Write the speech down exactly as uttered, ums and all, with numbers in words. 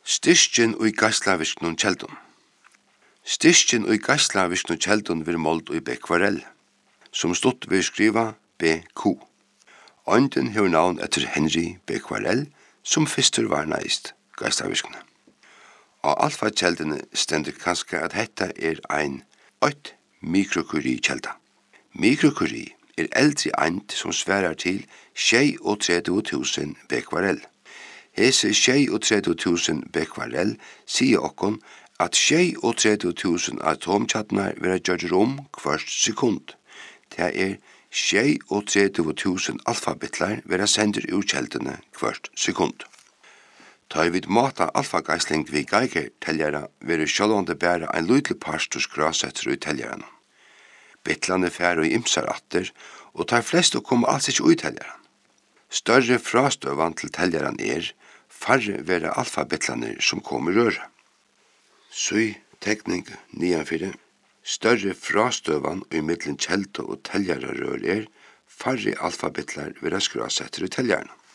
Styrkjen og gasslavirknum kjeldun. Styrkjen og gasslavirknum kjeldun vir målt og bekvarell, som stått vil skriva B Q. Ånden hevur navn etter Henry Becquerel, som fyrstur var næst gasslavirknum. Og alfa-kjeldene stendur kanskje at hetta er ein eitt mikrokurie-kjelda. Mikrokurie er eldri eind som sverar til trettiosju tusen Becquerel. Hese trettiosju tusen Becquerel sier okkon at trettiosju tusen atomkjarnar vera gjørd rom hvert sekund. Det er trettiosju tusen alfabetlar vera sendir ur kjeldene hvert sekund. Ta vid mata alfageisling vi Geiger-teljara vera sjálvandi bæra ein lydel parstus grasetter ut teljaran. Betlane færa i ymsar atter, og tar flest å komme alls ikkje ut teljaran. Større frastøvan til teljaran er færre vera alfabetlaner som kommer røra. Søy tekning nianfire. Større frastøvan i middelen kjelda og teljara rør er færre alfabetlar vera skrasetter i teljarna.